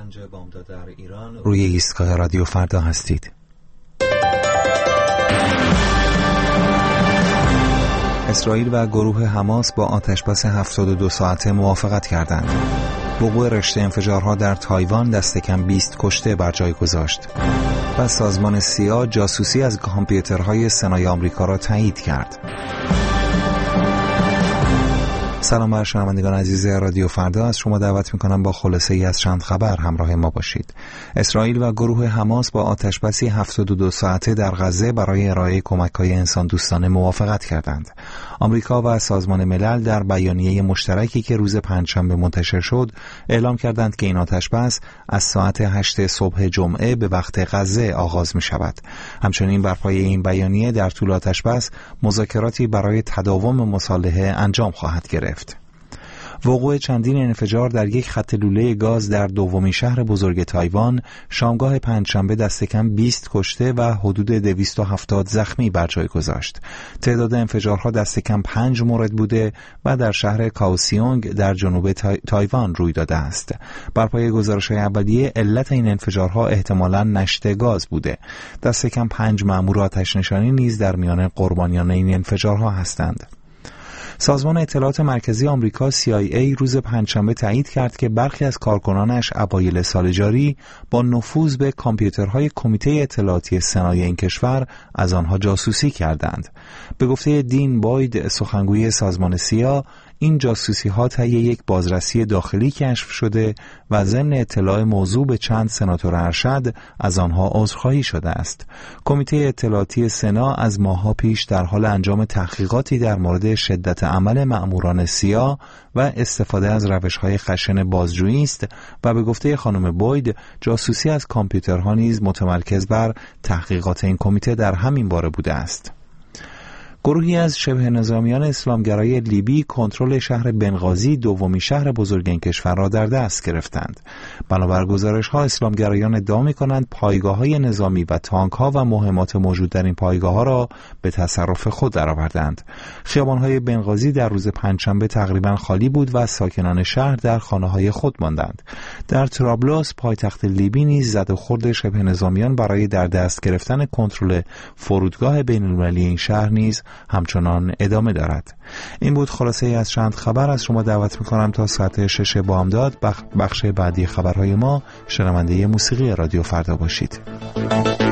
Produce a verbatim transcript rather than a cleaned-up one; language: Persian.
پنج بامداد در ایران روی ایستگاه رادیو فردا هستید. اسرائیل و گروه حماس با آتشبس هفتاد و دو ساعته موافقت کردند. وقوع رشته انفجارها در تایوان دست کم بیست کشته بر جای گذاشت. و سازمان سیا جاسوسی از کامپیوترهای سنای آمریکا را تایید کرد. سلام بر شنوندگان عزیز رادیو فردا، از شما دعوت میکنم با خلاصه ای از چند خبر همراه ما باشید. اسرائیل و گروه حماس با آتشبسی هفتاد و دو ساعته در غزه برای ارائه کمک‌های انسان دوستانه موافقت کردند. آمریکا و سازمان ملل در بیانیه مشترکی که روز پنجشنبه منتشر شد اعلام کردند که این آتشبس از ساعت هشت صبح جمعه به وقت غزه آغاز می شود. همچنین بر پایه این بیانیه در طول آتشبس مذاکراتی برای تداوم مصالحه انجام خواهد گرفت. وقوع چندین انفجار در یک خط لوله گاز در دومین شهر بزرگ تایوان شامگاه پنجشنبه دست کم بیست کشته و حدود دویست و هفتاد زخمی بر جای گذاشت. تعداد انفجارها دست کم پنج مورد بوده و در شهر کاوسیونگ در جنوب تای... تایوان روی داده است. بر پایه گزارش‌های اولیه علت این انفجارها احتمالاً نشت گاز بوده. دست کم پنج مأمور آتش نشانی نیز در میان قربانیان این انفجارها هستند. سازمان اطلاعات مرکزی آمریکا سی آی ای روز پنجشنبه تایید کرد که برخی از کارکنانش اوایل سال جاری با نفوذ به کامپیوترهای کمیته اطلاعاتی سنای این کشور از آنها جاسوسی کردند. به گفته دین باید، سخنگوی سازمان سیا، این جاسوسی ها طی یک بازرسی داخلی کشف شده و ضمن اطلاع موضوع به چند سناتور ارشد از آنها عذرخواهی شده است. کمیته اطلاعاتی سنا از ماه‌ها پیش در حال انجام تحقیقاتی در مورد شدت عمل مأموران سیا و استفاده از روش‌های خشن بازجویی است و به گفته خانم بوید جاسوسی از کامپیوترها نیز متمرکز بر تحقیقات این کمیته در همین باره بوده است. گروهی از شبه نظامیان اسلامگرای لیبی کنترل شهر بنغازی، دومین شهر بزرگ این کشور را در دست گرفتند. بنابر گزارش‌ها اسلامگرایان ادعا می‌کنند پایگاه‌های نظامی و تانک‌ها و مهمات موجود در این پایگاه‌ها را به تصرف خود درآوردند. خیابان‌های بنغازی در روز پنجشنبه تقریباً خالی بود و ساکنان شهر در خانه‌های خود ماندند. در طرابلس، پایتخت لیبی نیز زد و خورد شبه نظامیان برای در دست گرفتن کنترل فرودگاه بین‌المللی این شهر نیز همچنان ادامه دارد. این بود خلاصه ای از چند خبر. از شما دعوت میکنم تا ساعت شش بامداد بخش بعدی خبرهای ما شنونده موسیقی رادیو فردا باشید.